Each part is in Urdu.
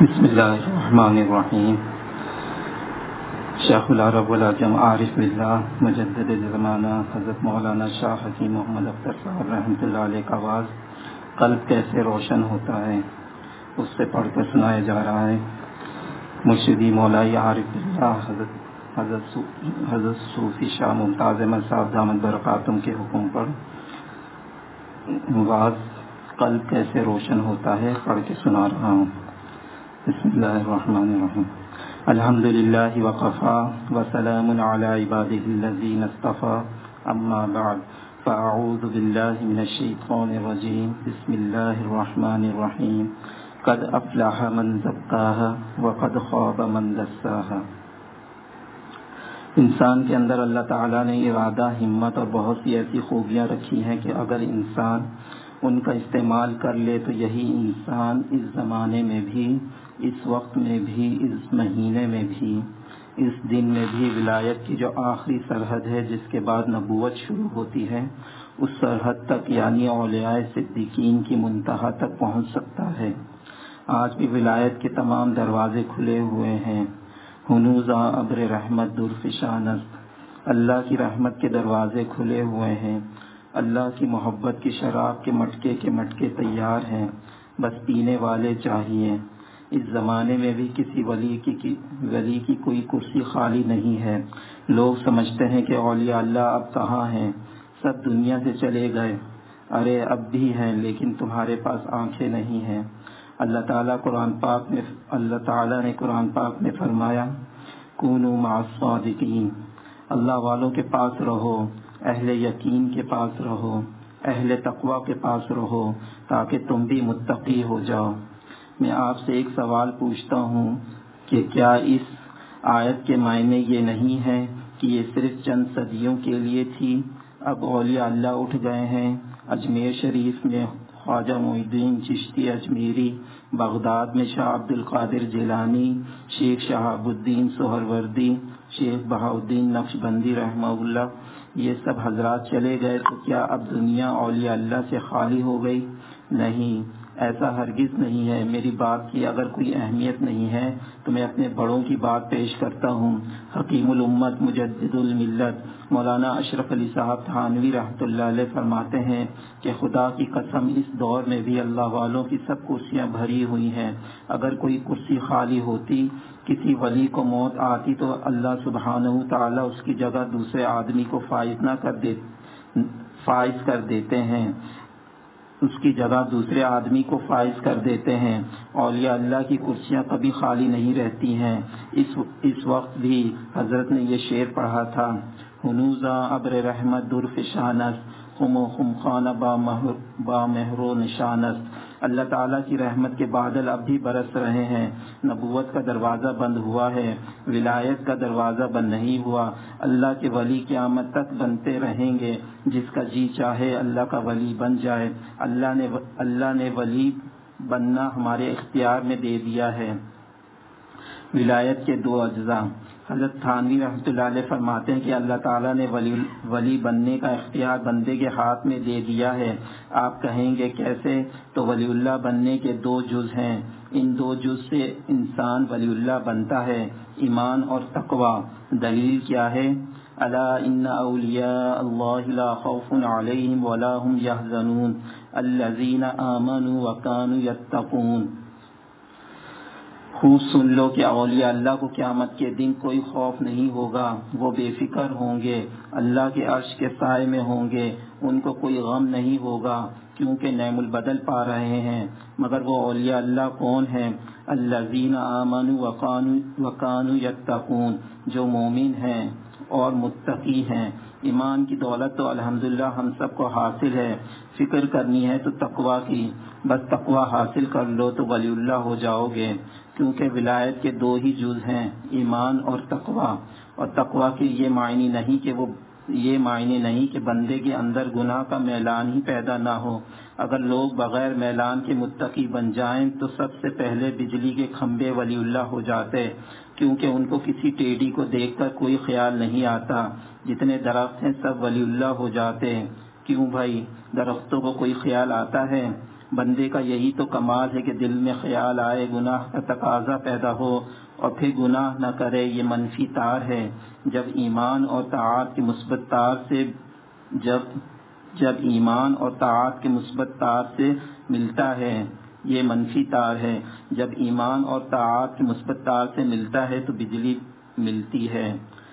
بسم اللہ الرحمن الرحیم۔ شیخ العرب والعجم عارف باللہ مجدد زمانہ حضرت مولانا شاہ حکیم محمد اختر صاحب رحمۃ اللہ علیہ کا آواز قلب کیسے روشن ہوتا ہے اس سے پڑھ کر سنایا جا رہا ہے۔ مرشدی مولائی عارف باللہ حضرت صوفی شاہ ممتاز احمد صاحب دامت برکاتہم کے حکم پر آواز قلب کیسے روشن ہوتا ہے پڑھ کے سنا رہا ہوں۔ بسم اللہ الرحمن الرحیم۔ الحمد للہ وقفا وسلام علی عبادہ الذین اصطفیٰ اما بعد فاعوذ باللہ من الشیطان الرجیم بسم اللہ الرحمن الرحیم۔ قد افلح من زکاہا وقد خاب من دساہا۔ انسان کے اندر اللہ تعالیٰ نے ارادہ، ہمت اور بہت سی ایسی خوبیاں رکھی ہیں کہ اگر انسان ان کا استعمال کر لے تو یہی انسان اس زمانے میں بھی، اس وقت میں بھی، اس مہینے میں بھی، اس دن میں بھی ولایت کی جو آخری سرحد ہے جس کے بعد نبوت شروع ہوتی ہے اس سرحد تک یعنی اولیاء صدیقین کی منتہا تک پہنچ سکتا ہے۔ آج بھی ولایت کے تمام دروازے کھلے ہوئے ہیں۔ ہنوزا ابر رحمت درفشانست، اللہ کی رحمت کے دروازے کھلے ہوئے ہیں۔ اللہ کی محبت کی شراب کے مٹکے تیار ہیں، بس پینے والے چاہیے۔ اس زمانے میں بھی کسی ولی کی کوئی کرسی خالی نہیں ہے۔ لوگ سمجھتے ہیں کہ اولیاء اللہ اب کہاں ہیں، سب دنیا سے چلے گئے۔ ارے اب بھی ہیں لیکن تمہارے پاس آنکھیں نہیں ہیں۔ اللہ تعالیٰ نے قرآن پاک میں فرمایا کونوا مع الصادقین، اللہ والوں کے پاس رہو، اہل یقین کے پاس رہو، اہل تقوی کے پاس رہو تاکہ تم بھی متقی ہو جاؤ۔ میں آپ سے ایک سوال پوچھتا ہوں کہ کیا اس آیت کے معنی یہ نہیں ہے کہ یہ صرف چند صدیوں کے لیے تھی؟ اب اولیاء اللہ اٹھ گئے ہیں۔ اجمیر شریف میں خواجہ معین الدین چشتی اجمیری، بغداد میں شاہ عبد القادر جیلانی، شیخ شہاب الدین سہروردی، شیخ بہاؤالدین نقشبندی رحمہ اللہ، یہ سب حضرات چلے گئے تو کیا اب دنیا اولیاء اللہ سے خالی ہو گئی؟ نہیں، ایسا ہرگز نہیں ہے۔ میری بات کی اگر کوئی اہمیت نہیں ہے تو میں اپنے بڑوں کی بات پیش کرتا ہوں۔ حکیم الامت مجدد الملت مولانا اشرف علی صاحب تھانوی رحمۃ اللہ علیہ فرماتے ہیں کہ خدا کی قسم اس دور میں بھی اللہ والوں کی سب کرسیاں بھری ہوئی ہیں۔ اگر کوئی کرسی خالی ہوتی، کسی ولی کو موت آتی تو اللہ سبحانہ تعالیٰ اس کی جگہ دوسرے آدمی کو فائز کر دیتے ہیں، اس کی جگہ دوسرے آدمی کو فائز کر دیتے ہیں۔ اولیاء اللہ کی کرسیاں کبھی خالی نہیں رہتی ہیں۔ اس وقت بھی حضرت نے یہ شعر پڑھا تھا ہنوزا ابر رحمت درفشانست، خم و خمخانہ با مہر و نشانست۔ اللہ تعالیٰ کی رحمت کے بادل اب بھی برس رہے ہیں۔ نبوت کا دروازہ بند ہوا ہے، ولایت کا دروازہ بند نہیں ہوا۔ اللہ کے ولی قیامت تک بنتے رہیں گے۔ جس کا جی چاہے اللہ کا ولی بن جائے۔ اللہ نے ولی بننا ہمارے اختیار میں دے دیا ہے۔ ولایت کے دو اجزاء، حضرت تھانوی رحمۃ اللہ علیہ فرماتے ہیں کہ اللہ تعالیٰ نے ولی بننے کا اختیار بندے کے ہاتھ میں دے دیا ہے۔ آپ کہیں گے کیسے؟ تو ولی اللہ بننے کے دو جز ہیں، ان دو جز سے انسان ولی اللہ بنتا ہے، ایمان اور تقوی۔ دلیل کیا ہے؟ الا ان اولیاء اللہ لا خوف علیہم ولا هم يحزنون الذین آمنوا وكانوا يتقون۔ خوب سن لو کہ اولیاء اللہ کو قیامت کے دن کوئی خوف نہیں ہوگا، وہ بے فکر ہوں گے، اللہ کے عرش کے سائے میں ہوں گے، ان کو کوئی غم نہیں ہوگا کیونکہ نعم البدل پا رہے ہیں۔ مگر وہ اولیاء اللہ کون ہیں؟ الذین آمنوا وکانوا یتقون، جو مومن ہیں اور متقی ہیں۔ ایمان کی دولت تو الحمدللہ ہم سب کو حاصل ہے، فکر کرنی ہے تو تقوی کی، بس تقوی حاصل کر لو تو ولی اللہ ہو جاؤ گے، کیونکہ ولایت کے دو ہی جز ہیں، ایمان اور تقوی۔ اور تقوی کی یہ معنی نہیں کہ بندے کے اندر گناہ کا میلان ہی پیدا نہ ہو۔ اگر لوگ بغیر میلان کے متقی بن جائیں تو سب سے پہلے بجلی کے کھمبے ولی اللہ ہو جاتے، کیونکہ ان کو کسی ٹیڈی کو دیکھ کر کوئی خیال نہیں آتا۔ جتنے درخت ہیں سب ولی اللہ ہو جاتے۔ کیوں بھائی، درختوں کو کوئی خیال آتا ہے؟ بندے کا یہی تو کمال ہے کہ دل میں خیال آئے، گناہ کا تقاضا پیدا ہو اور پھر گناہ نہ کرے، یہ منفی تار ہے۔ جب ایمان اور طاعت کی مثبت تار سے جب ایمان اور طاعت کے مثبت تار سے ملتا ہے، یہ منفی تار ہے۔ جب ایمان اور طاعت کے مثبت تار سے ملتا ہے تو بجلی ملتی ہے۔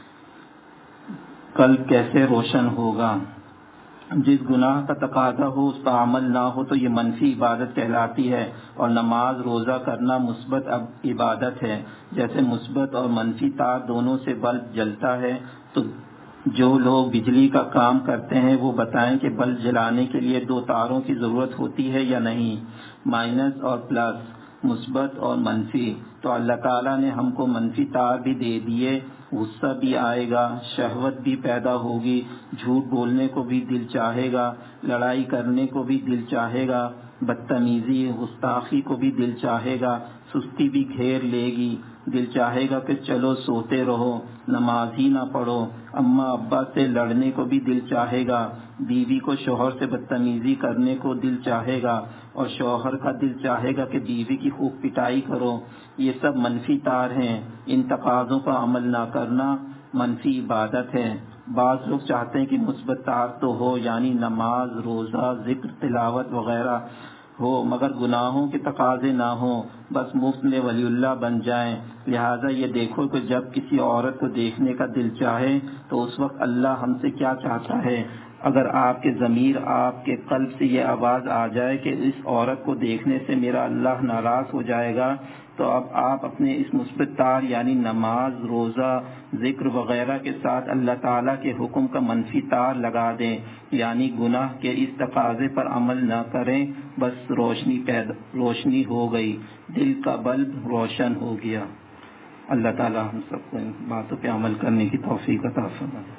قلب کیسے روشن ہوگا؟ جس گناہ کا تقاضا ہو اس پر عمل نہ ہو تو یہ منفی عبادت کہلاتی ہے، اور نماز روزہ کرنا مثبت عبادت ہے۔ جیسے مثبت اور منفی تار دونوں سے بلب جلتا ہے، تو جو لوگ بجلی کا کام کرتے ہیں وہ بتائیں کہ بلب جلانے کے لیے 2 تاروں کی ضرورت ہوتی ہے یا نہیں، مائنس اور پلس، مثبت اور منفی۔ تو اللہ تعالیٰ نے ہم کو منفی تار بھی دے دیے، غصہ بھی آئے گا، شہوت بھی پیدا ہوگی، جھوٹ بولنے کو بھی دل چاہے گا، لڑائی کرنے کو بھی دل چاہے گا، بدتمیزی گستاخی کو بھی دل چاہے گا، سستی بھی گھیر لے گی، دل چاہے گا کہ چلو سوتے رہو، نماز ہی نہ پڑھو، اماں ابا سے لڑنے کو بھی دل چاہے گا، بیوی کو شوہر سے بدتمیزی کرنے کو دل چاہے گا، اور شوہر کا دل چاہے گا کہ بیوی کی خوب پٹائی کرو۔ یہ سب منفی تار ہیں، ان تقاضوں پر عمل نہ کرنا منفی عبادت ہے۔ بعض لوگ چاہتے ہیں کہ مثبت تار تو ہو، یعنی نماز، روزہ، ذکر، تلاوت وغیرہ ہو، مگر گناہوں کے تقاضے نہ ہوں، بس مفت میں ولی اللہ بن جائیں۔ لہٰذا یہ دیکھو کہ جب کسی عورت کو دیکھنے کا دل چاہے تو اس وقت اللہ ہم سے کیا چاہتا ہے۔ اگر آپ کے ضمیر، آپ کے قلب سے یہ آواز آ جائے کہ اس عورت کو دیکھنے سے میرا اللہ ناراض ہو جائے گا، تو اب آپ اپنے اس مثبت تار یعنی نماز، روزہ، ذکر وغیرہ کے ساتھ اللہ تعالیٰ کے حکم کا منفی تار لگا دیں، یعنی گناہ کے اس تقاضے پر عمل نہ کریں، بس روشنی ہو گئی، دل کا بلب روشن ہو گیا۔ اللہ تعالیٰ ہم سب کو ان باتوں پہ عمل کرنے کی توفیق عطا فرمائے۔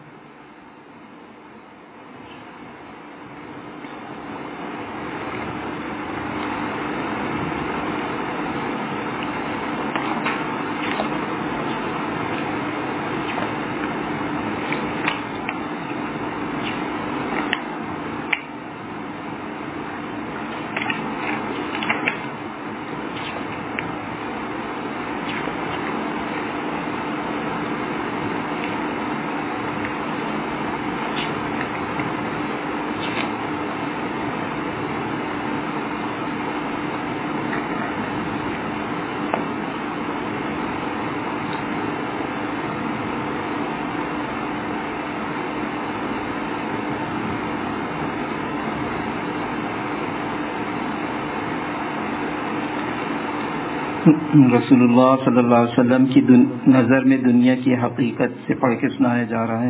رسول اللہ صلی اللہ علیہ وسلم کی نظر میں دنیا کی حقیقت سے پڑھ کے سنایا جا رہا ہے۔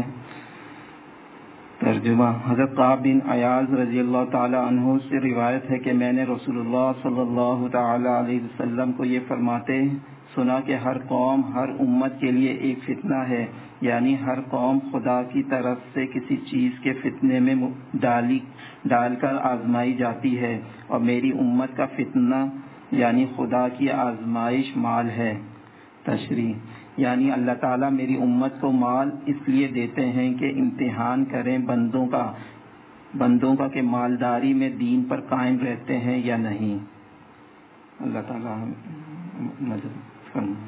ترجمہ: حضرت قعب بن عیاض رضی اللہ تعالی عنہ سے روایت ہے کہ میں نے رسول اللہ صلی اللہ تعالی علیہ وسلم کو یہ فرماتے سنا کہ ہر قوم، ہر امت کے لیے ایک فتنہ ہے، یعنی ہر قوم خدا کی طرف سے کسی چیز کے فتنے میں ڈال کر آزمائی جاتی ہے، اور میری امت کا فتنہ یعنی خدا کی آزمائش مال ہے۔ تشریح: یعنی اللہ تعالیٰ میری امت کو مال اس لیے دیتے ہیں کہ امتحان کریں بندوں کا کہ مالداری میں دین پر قائم رہتے ہیں یا نہیں۔ اللہ تعالیٰ مدد فرمائے۔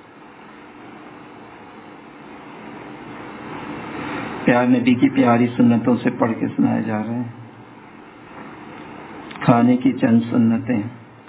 پیار نبی کی پیاری سنتوں سے پڑھ کے سنائے جا رہے ہیں۔ کھانے کی چند سنتیں: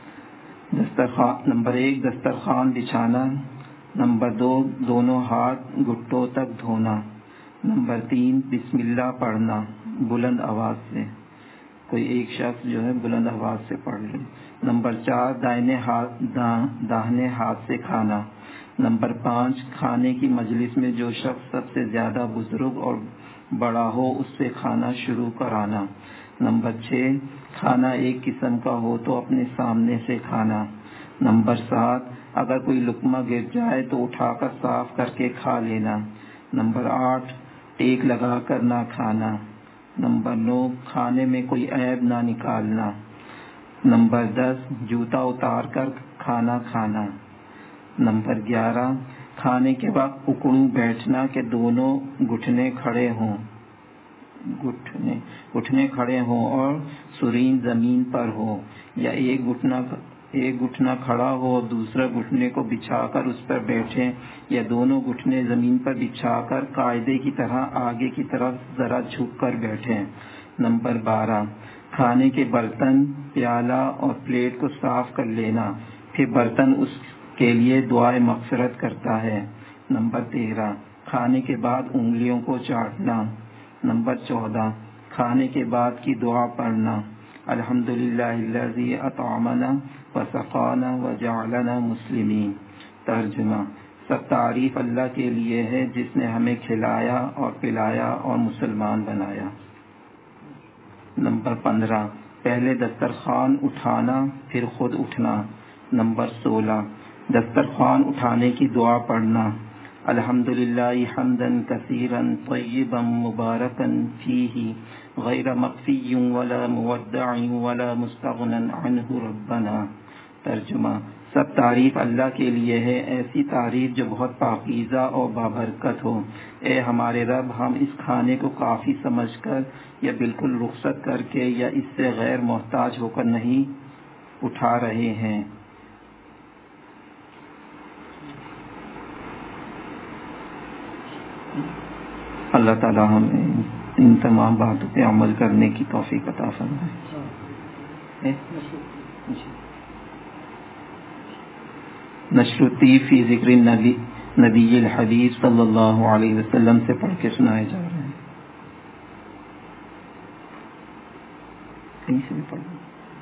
نمبر 1 دسترخوان بچھانا، نمبر 2 دونوں ہاتھ گھٹوں تک دھونا، نمبر 3 بسم اللہ پڑھنا بلند آواز سے، کوئی ایک شخص جو ہے بلند آواز سے پڑھ لے، نمبر 4 داہنے ہاتھ سے کھانا، نمبر 5 کھانے کی مجلس میں جو شخص سب سے زیادہ بزرگ اور بڑا ہو اس سے کھانا شروع کرانا، نمبر 6 کھانا ایک قسم کا ہو تو اپنے سامنے سے کھانا، نمبر 7 اگر کوئی لقمہ گر جائے تو اٹھا کر صاف کر کے کھا لینا، نمبر 8 ٹیک لگا کر نہ کھانا، نمبر 9 کھانے میں کوئی عیب نہ نکالنا، نمبر 10 جوتا اتار کر کھانا کھانا، نمبر 11 کھانے کے وقت اکڑوں بیٹھنا کہ دونوں گھٹنے کھڑے ہوں، گھٹنے کھڑے ہوں اور سرین زمین پر ہو، یا ایک گھٹنا کھڑا ہو اور دوسرا گھٹنے کو بچھا کر اس پر بیٹھیں، یا دونوں گھٹنے زمین پر بچھا کر قاعدے کی طرح آگے کی طرف ذرا جھک کر بیٹھیں۔ نمبر 12، کھانے کے برتن، پیالہ اور پلیٹ کو صاف کر لینا، پھر برتن اس کے لیے دعائے مغفرت کرتا ہے۔ نمبر 13، کھانے کے بعد انگلیوں کو چاٹنا۔ نمبر 14، کھانے کے بعد کی دعا پڑھنا، الحمدللہ الذی اطعمنا وسقانا وجعلنا مسلمین۔ ترجمہ، سب تعریف اللہ کے لیے ہے جس نے ہمیں کھلایا اور پلایا اور مسلمان بنایا۔ نمبر 15، پہلے دسترخوان اٹھانا پھر خود اٹھنا۔ نمبر 16، دسترخوان اٹھانے کی دعا پڑھنا، الحمدللہ حمدا کثیرا طیبا مبارکا فیہ غیر مخفی ولا مودع ولا مستغنی عنہ ربنا۔ ترجمہ، سب تعریف اللہ کے لیے ہے، ایسی تعریف جو بہت پاکیزہ اور بابرکت ہو۔ اے ہمارے رب، ہم اس کھانے کو کافی سمجھ کر یا بالکل رخصت کر کے یا اس سے غیر محتاج ہو کر نہیں اٹھا رہے ہیں۔ اللہ تعالی ہمیں ان تمام باتوں پہ عمل کرنے کی توفیق عطا فرمائے۔ نشر الطیب فی ذکر نبی الحبیب صلی اللہ علیہ وسلم سے پڑھ کے سنائے جا رہے ہیں۔ کہیں سے بھی پڑھ لیں۔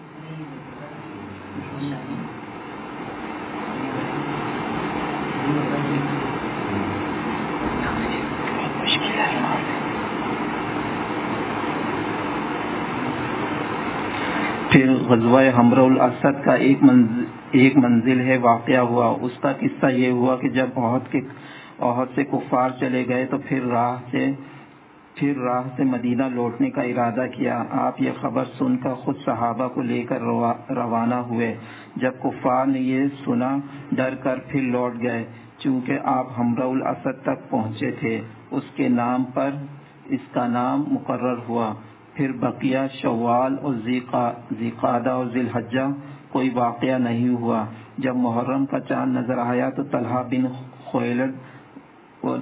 پھر غزوہ حمراء الاسد کا ایک منزل ہے واقعہ ہوا۔ اس کا قصہ یہ ہوا کہ جب احد سے کفار چلے گئے تو پھر راہ سے مدینہ لوٹنے کا ارادہ کیا۔ آپ یہ خبر سن کر خود صحابہ کو لے کر روانہ ہوئے۔ جب کفار نے یہ سنا ڈر کر پھر لوٹ گئے۔ چونکہ آپ حمراء الاسد تک پہنچے تھے، اس کے نام پر اس کا نام مقرر ہوا۔ پھر بقیہ شوال اور ذیقعدہ اور ذی الحجہ کوئی واقعہ نہیں ہوا۔ جب محرم کا چاند نظر آیا تو طلحہ بن خویلد اور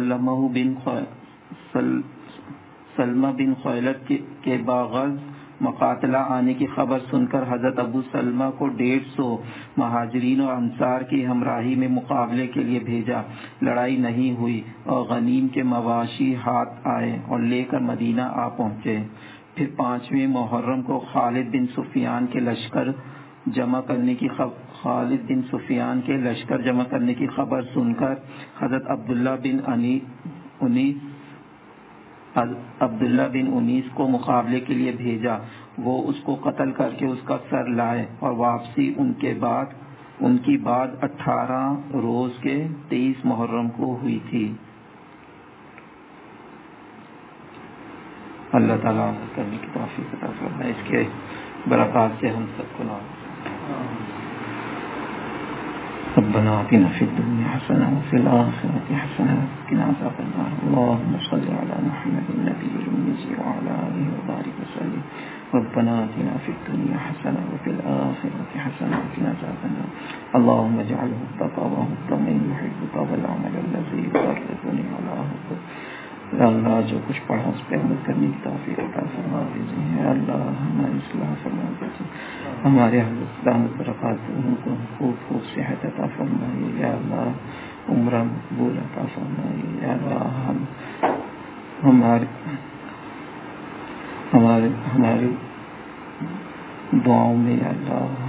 سلمہ بن خویلد کے باغز مقاتلہ آنے کی خبر سن کر حضرت ابو سلمہ کو 150 مہاجرین اور انصار کی ہمراہی میں مقابلے کے لیے بھیجا۔ لڑائی نہیں ہوئی اور غنیم کے مواشی ہاتھ آئے اور لے کر مدینہ آ پہنچے۔ پھر 5ویں محرم کو خالد بن سفیان کے لشکر جمع کرنے کی خبر سن کر حضرت عبداللہ بن انیس کو مقابلے کے لیے بھیجا۔ وہ اس کو قتل کر کے اس کا سر لائے اور واپسی ان کی بعد 18 روز کے 23 محرم کو ہوئی تھی۔ اللہ تعالیٰ عمل کرنے کی توفیق عطا فرمائے، اس کے برکات سے ہم سب کو نوازے۔ ربنا آتنا فی الدنیا حسنہ وفی الآخرۃ حسنہ وقنا عذاب النار۔ اللهم صل علی محمد النبی الأمی وعلی آلہ وبارک وسلم۔ ربنا آتنا فی الدنیا حسنہ وفی الآخرۃ حسنہ وقنا عذاب النار۔ اللهم اجعله التقوى من يحبك والعمل الذي يقربني على حبك۔ یا اللہ، جو کچھ پڑھا اس پہ عمل کرنے کی توفیق عطا فرما دیجیے۔ یا اللہ، ہماری اصلاح فرما دیجیے۔ ہمارے حضرت دامت برکات ان کو خوب صحت عطا فرمائیے۔ یا اللہ، عمرہ مقبول عطا فرمائیے۔ یا اللہ، ہماری دعاؤں میں یا اللہ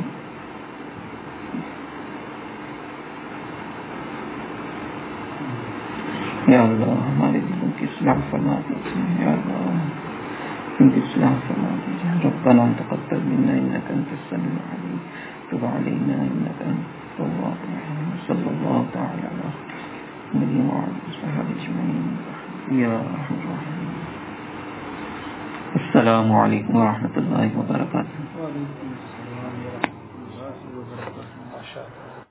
یا اللہ ہمارے دلوں کی اصلاح فرما دیجیے۔ یا اللہ ان کی اصلاح فرما دیجیے۔ ربنا تقبل منا انك انت السميع العليم تب علينا انك انت التواب الرحيم صلى الله تعالى على محمد وعلى اصحابه اجمعين يا ارحم الراحمين۔ السلام علیکم ورحمۃ اللہ وبرکاتہ۔